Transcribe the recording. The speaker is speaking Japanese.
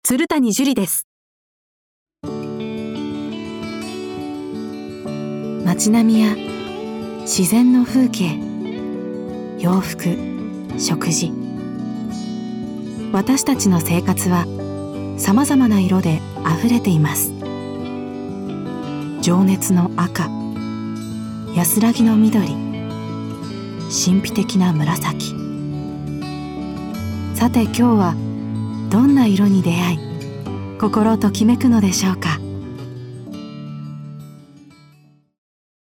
鶴谷樹里です。街並みや自然の風景、洋服、食事、私たちの生活はさまざまな色であふれています。情熱の赤、安らぎの緑、神秘的な紫。さて今日はどんな色に出会い、心ときめくのでしょうか。